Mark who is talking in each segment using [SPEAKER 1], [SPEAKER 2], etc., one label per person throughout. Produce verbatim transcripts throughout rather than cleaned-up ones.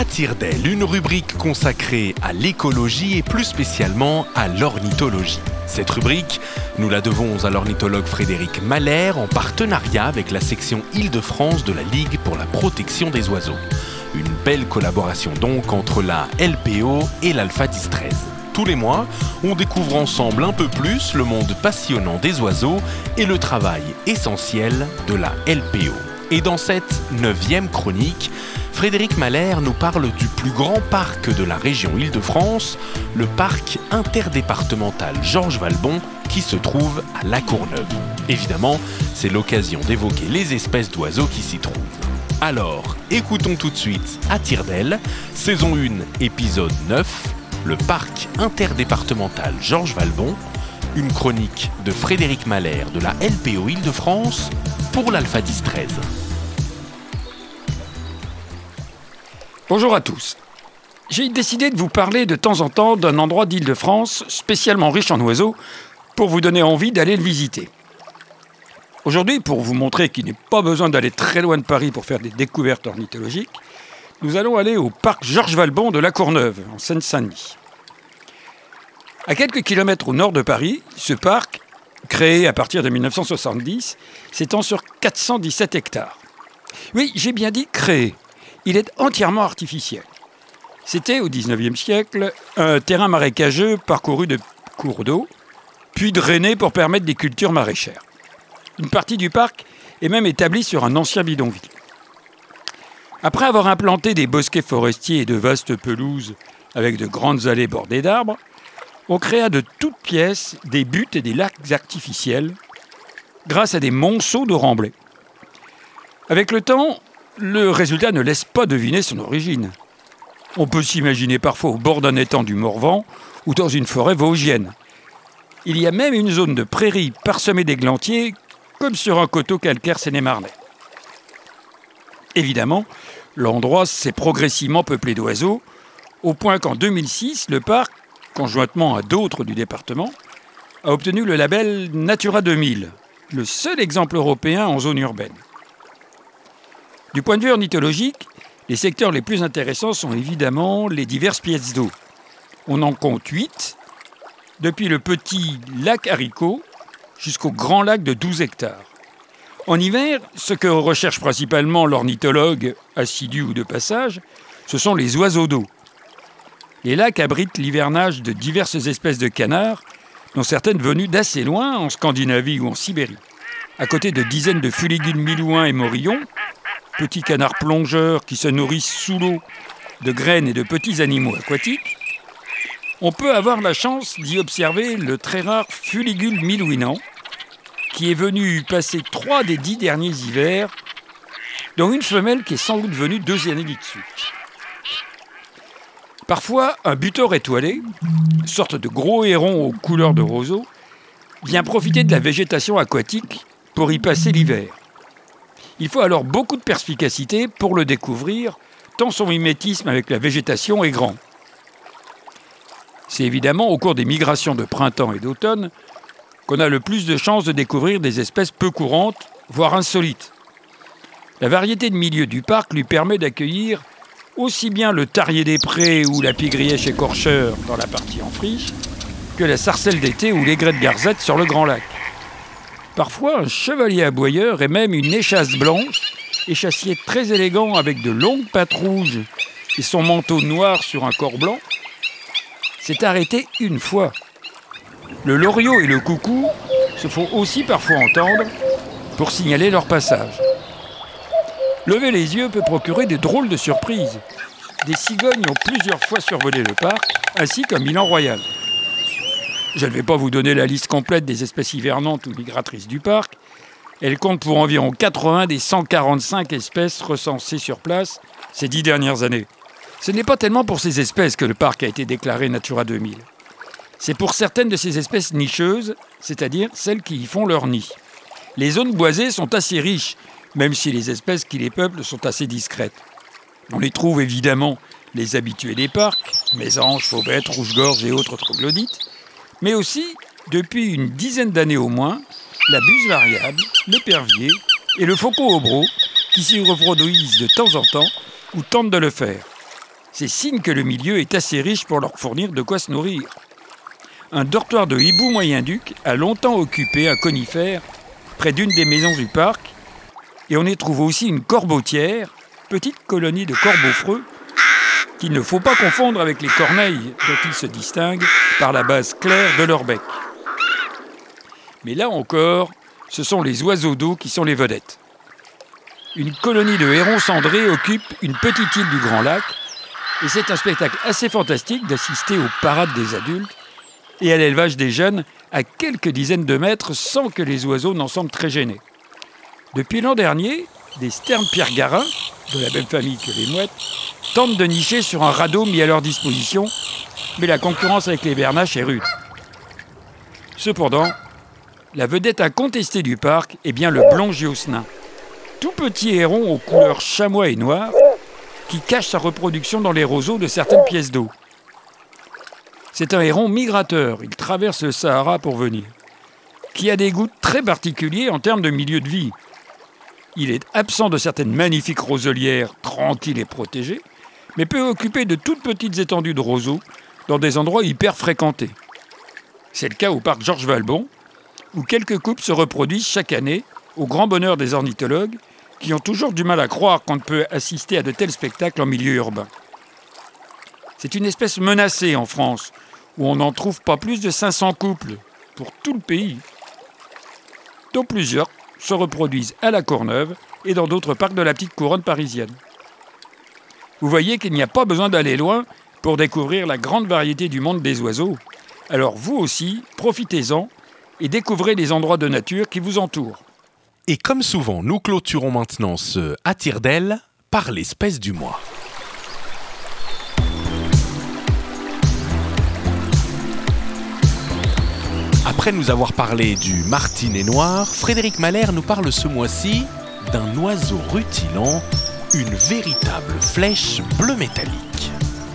[SPEAKER 1] À Tire-d'Aile, une rubrique consacrée à l'écologie et plus spécialement à l'ornithologie. Cette rubrique, nous la devons à l'ornithologue Frédéric Mahler en partenariat avec la section Île-de-France de la Ligue pour la protection des oiseaux. Une belle collaboration donc entre la L P O et l'Alpha dix treize. Tous les mois, on découvre ensemble un peu plus le monde passionnant des oiseaux et le travail essentiel de la L P O. Et dans cette neuvième chronique, Frédéric Mahler nous parle du plus grand parc de la région Île-de-France, le parc interdépartemental Georges Valbon, qui se trouve à La Courneuve. Évidemment, c'est l'occasion d'évoquer les espèces d'oiseaux qui s'y trouvent. Alors, écoutons tout de suite à Tire-d'Aile, saison un, épisode neuf, le parc interdépartemental Georges Valbon, une chronique de Frédéric Mahler de la L P O Île-de-France pour l'Alpha dix treize.
[SPEAKER 2] Bonjour à tous. J'ai décidé de vous parler de temps en temps d'un endroit d'Île-de-France spécialement riche en oiseaux pour vous donner envie d'aller le visiter. Aujourd'hui, pour vous montrer qu'il n'est pas besoin d'aller très loin de Paris pour faire des découvertes ornithologiques, nous allons aller au parc Georges Valbon de La Courneuve, en Seine-Saint-Denis. À quelques kilomètres au nord de Paris, ce parc, créé à partir de dix-neuf cent soixante-dix, s'étend sur quatre cent dix-sept hectares. Oui, j'ai bien dit créé. Il est entièrement artificiel. C'était, au dix-neuvième siècle, un terrain marécageux parcouru de cours d'eau, puis drainé pour permettre des cultures maraîchères. Une partie du parc est même établie sur un ancien bidonville. Après avoir implanté des bosquets forestiers et de vastes pelouses avec de grandes allées bordées d'arbres, on créa de toutes pièces des buttes et des lacs artificiels grâce à des monceaux de remblais. Avec le temps, le résultat ne laisse pas deviner son origine. On peut s'imaginer parfois au bord d'un étang du Morvan ou dans une forêt vosgienne. Il y a même une zone de prairie parsemée d'églantiers, comme sur un coteau calcaire sénémarnais. Évidemment, l'endroit s'est progressivement peuplé d'oiseaux, au point qu'en deux mille six, le parc, conjointement à d'autres du département, a obtenu le label Natura deux mille, le seul exemple européen en zone urbaine. Du point de vue ornithologique, les secteurs les plus intéressants sont évidemment les diverses pièces d'eau. On en compte huit, depuis le petit lac Haricot jusqu'au grand lac de douze hectares. En hiver, ce que recherche principalement l'ornithologue, assidu ou de passage, ce sont les oiseaux d'eau. Les lacs abritent l'hivernage de diverses espèces de canards, dont certaines venues d'assez loin, en Scandinavie ou en Sibérie. À côté de dizaines de fuligunes milouins et morillons, petits canards plongeurs qui se nourrissent sous l'eau de graines et de petits animaux aquatiques, on peut avoir la chance d'y observer le très rare fuligule milouinant, qui est venu passer trois des dix derniers hivers, dont une femelle qui est sans doute venue deux années de suite. Parfois, un butor étoilé, sorte de gros héron aux couleurs de roseau, vient profiter de la végétation aquatique pour y passer l'hiver. Il faut alors beaucoup de perspicacité pour le découvrir, tant son mimétisme avec la végétation est grand. C'est évidemment au cours des migrations de printemps et d'automne qu'on a le plus de chances de découvrir des espèces peu courantes, voire insolites. La variété de milieux du parc lui permet d'accueillir aussi bien le tarier des prés ou la pigrièche écorcheur dans la partie en friche, que la sarcelle d'été ou l'aigrette garzette sur le grand lac. Parfois, un chevalier aboyeur et même une échasse blanche, échassier très élégant avec de longues pattes rouges et son manteau noir sur un corps blanc, s'est arrêté une fois. Le loriot et le coucou se font aussi parfois entendre pour signaler leur passage. Lever les yeux peut procurer de drôles de surprises. Des cigognes ont plusieurs fois survolé le parc, ainsi qu'un milan royal. Je ne vais pas vous donner la liste complète des espèces hivernantes ou migratrices du parc. Elle compte pour environ quatre-vingts des cent quarante-cinq espèces recensées sur place ces dix dernières années. Ce n'est pas tellement pour ces espèces que le parc a été déclaré Natura deux mille. C'est pour certaines de ces espèces nicheuses, c'est-à-dire celles qui y font leur nid. Les zones boisées sont assez riches, même si les espèces qui les peuplent sont assez discrètes. On y trouve évidemment les habitués des parcs, mésanges, fauvettes, rouge-gorge et autres troglodytes, mais aussi, depuis une dizaine d'années au moins, la buse variable, l'épervier et le faucon hobro qui s'y reproduisent de temps en temps ou tentent de le faire. C'est signe que le milieu est assez riche pour leur fournir de quoi se nourrir. Un dortoir de hibou moyen-duc a longtemps occupé un conifère près d'une des maisons du parc, et on y trouve aussi une corbeautière, petite colonie de corbeaux-freux, qu'il ne faut pas confondre avec les corneilles dont ils se distinguent par la base claire de leur bec. Mais là encore, ce sont les oiseaux d'eau qui sont les vedettes. Une colonie de hérons cendrés occupe une petite île du Grand Lac, et c'est un spectacle assez fantastique d'assister aux parades des adultes et à l'élevage des jeunes à quelques dizaines de mètres sans que les oiseaux n'en semblent très gênés. Depuis l'an dernier, des sternes pierre-garins, de la même famille que les mouettes, tentent de nicher sur un radeau mis à leur disposition, mais la concurrence avec les bernaches est rude. Cependant, la vedette incontestée du parc est bien le blond giossnin, tout petit héron aux couleurs chamois et noir, qui cache sa reproduction dans les roseaux de certaines pièces d'eau. C'est un héron migrateur, il traverse le Sahara pour venir, qui a des goûts très particuliers en termes de milieu de vie. Il est absent de certaines magnifiques roselières tranquilles et protégées, mais peut occuper de toutes petites étendues de roseaux dans des endroits hyper fréquentés. C'est le cas au parc Georges Valbon, où quelques couples se reproduisent chaque année, au grand bonheur des ornithologues, qui ont toujours du mal à croire qu'on ne peut assister à de tels spectacles en milieu urbain. C'est une espèce menacée en France, où on n'en trouve pas plus de cinq cents couples pour tout le pays, dont plusieurs se reproduisent à la Courneuve et dans d'autres parcs de la petite couronne parisienne. Vous voyez qu'il n'y a pas besoin d'aller loin pour découvrir la grande variété du monde des oiseaux. Alors vous aussi, profitez-en et découvrez les endroits de nature qui vous entourent.
[SPEAKER 1] Et comme souvent, nous clôturons maintenant ce « À tire-d'aile » par l'espèce du mois. Après nous avoir parlé du martinet noir, Frédéric Mahler nous parle ce mois-ci d'un oiseau rutilant, une véritable flèche bleu métallique.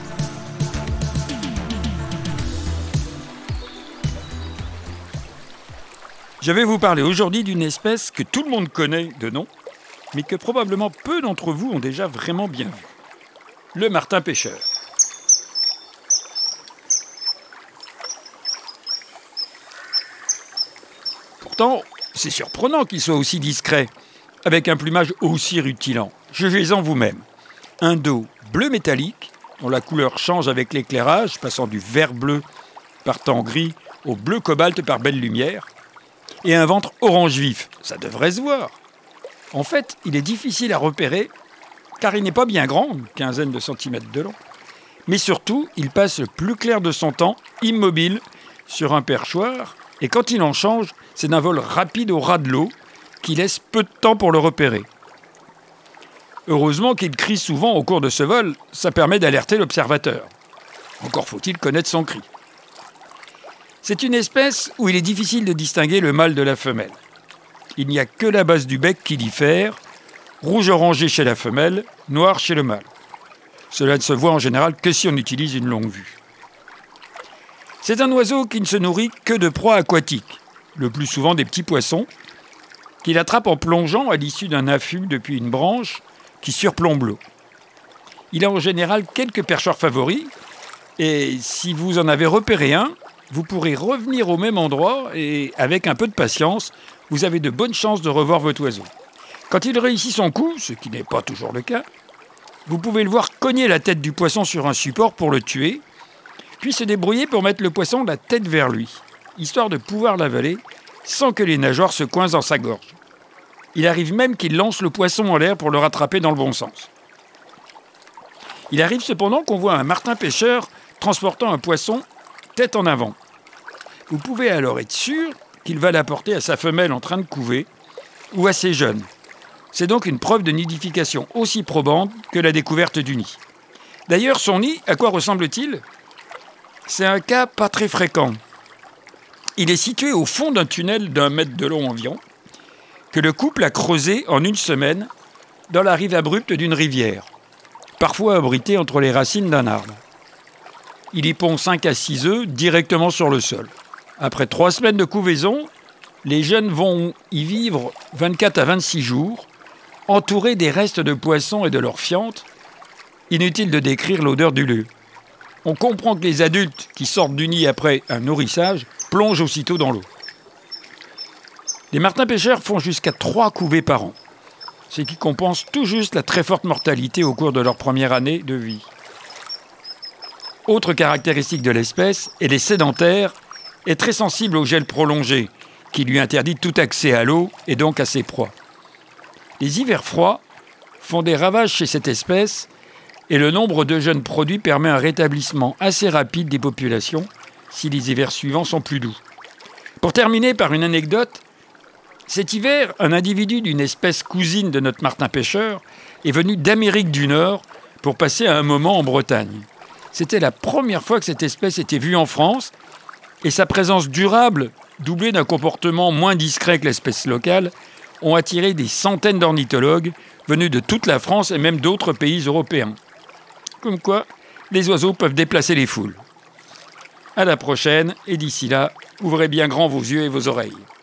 [SPEAKER 2] Je vais vous parler aujourd'hui d'une espèce que tout le monde connaît de nom, mais que probablement peu d'entre vous ont déjà vraiment bien vue. Le martin pêcheur. Pourtant, c'est surprenant qu'il soit aussi discret, avec un plumage aussi rutilant. Jugez-en vous-même. Un dos bleu métallique, dont la couleur change avec l'éclairage, passant du vert bleu par temps gris au bleu cobalt par belle lumière, et un ventre orange vif. Ça devrait se voir. En fait, il est difficile à repérer, car il n'est pas bien grand, une quinzaine de centimètres de long. Mais surtout, il passe le plus clair de son temps, immobile, sur un perchoir, et quand il en change, c'est d'un vol rapide au ras de l'eau, qui laisse peu de temps pour le repérer. Heureusement qu'il crie souvent au cours de ce vol, ça permet d'alerter l'observateur. Encore faut-il connaître son cri. C'est une espèce où il est difficile de distinguer le mâle de la femelle. Il n'y a que la base du bec qui diffère, rouge orangé chez la femelle, noir chez le mâle. Cela ne se voit en général que si on utilise une longue vue. C'est un oiseau qui ne se nourrit que de proies aquatiques, le plus souvent des petits poissons, qu'il attrape en plongeant à l'issue d'un affût depuis une branche qui surplombe l'eau. Il a en général quelques perchoirs favoris, et si vous en avez repéré un, vous pourrez revenir au même endroit et, avec un peu de patience, vous avez de bonnes chances de revoir votre oiseau. Quand il réussit son coup, ce qui n'est pas toujours le cas, vous pouvez le voir cogner la tête du poisson sur un support pour le tuer, puis se débrouiller pour mettre le poisson la tête vers lui, histoire de pouvoir l'avaler sans que les nageoires se coincent dans sa gorge. Il arrive même qu'il lance le poisson en l'air pour le rattraper dans le bon sens. Il arrive cependant qu'on voit un martin pêcheur transportant un poisson tête en avant. Vous pouvez alors être sûr qu'il va l'apporter à sa femelle en train de couver ou à ses jeunes. C'est donc une preuve de nidification aussi probante que la découverte du nid. D'ailleurs, son nid, à quoi ressemble-t-il ? C'est un cas pas très fréquent. Il est situé au fond d'un tunnel d'un mètre de long environ, que le couple a creusé en une semaine dans la rive abrupte d'une rivière, parfois abritée entre les racines d'un arbre. Il y pond cinq à six œufs directement sur le sol. Après trois semaines de couvaison, les jeunes vont y vivre vingt-quatre à vingt-six jours, entourés des restes de poissons et de leurs fientes, Inutile de décrire l'odeur du lieu. On comprend que les adultes qui sortent du nid après un nourrissage plongent aussitôt dans l'eau. Les martins-pêcheurs font jusqu'à trois couvées par an, ce qui compense tout juste la très forte mortalité au cours de leur première année de vie. Autre caractéristique de l'espèce, elle est sédentaire et très sensible au gel prolongé, qui lui interdit tout accès à l'eau et donc à ses proies. Les hivers froids font des ravages chez cette espèce et le nombre de jeunes produits permet un rétablissement assez rapide des populations si les hivers suivants sont plus doux. Pour terminer par une anecdote, cet hiver, un individu d'une espèce cousine de notre martin-pêcheur est venu d'Amérique du Nord pour passer un moment en Bretagne. C'était la première fois que cette espèce était vue en France et sa présence durable, doublée d'un comportement moins discret que l'espèce locale, ont attiré des centaines d'ornithologues venus de toute la France et même d'autres pays européens. Comme quoi, les oiseaux peuvent déplacer les foules. À la prochaine, et d'ici là, ouvrez bien grand vos yeux et vos oreilles.